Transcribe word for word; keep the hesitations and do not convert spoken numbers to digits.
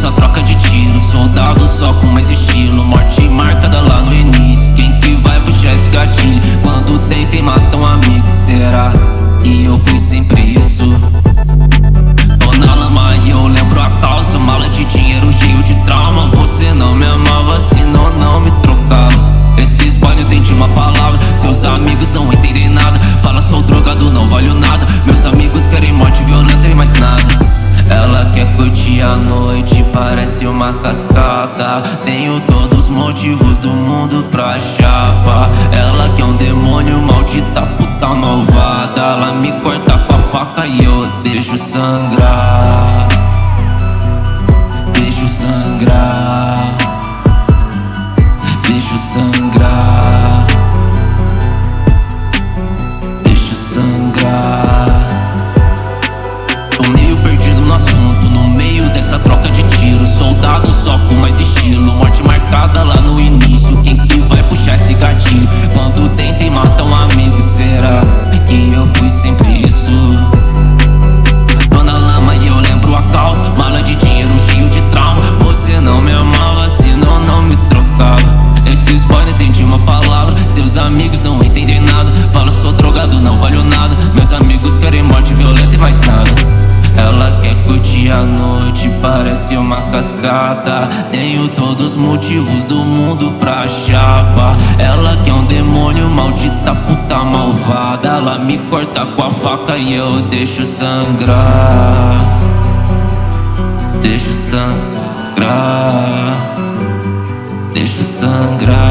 dessa troca de tiro. Soldado só com mais estilo, morte marcada lá no início. Quem que vai puxar esse gatilho? Quando tentem matar um amigo, será que eu fui sempre isso? Tô na lama e eu lembro a causa, mala de dinheiro cheio de trauma. Você não me amava, senão não me trocava. Esses boy não entendem uma palavra, seus amigos não entendem nada. Fala, sou drogado, não valho nada. Meus amigos querem morte violenta e mais nada. Ela quer curtir a noite, parece uma cascata. Tenho todos os motivos do mundo pra chapa. Ela quer um demônio, maldita puta malvada. Ela me corta com a faca e eu deixo sangrar. Deixo sangrar. Deixo sangrar. Deixo sangrar. Tô meio perdido no assunto, no meio dessa troca de tiro. Soldado só com mais estilo, morte marcada lá no início. Quem que vai puxar esse gatilho? Quando tentem matar um amigo, será que eu fui sempre isso? Tô na lama e eu lembro a causa, mala de dinheiro cheio de trauma. Você não me amava, senão não me trocava. Esses boy não entendem uma palavra, seus amigos não entendem nada. Fala, sou drogado, não valho nada. Meus amigos querem morte violenta e mais nada. Ela quer curtir a noite, parece uma cascata. Tenho todos os motivos do mundo pra chapa. Ela quer um demônio, maldita puta malvada. Ela me corta com a faca e eu deixo sangrar. Deixo sangrar. Deixo sangrar.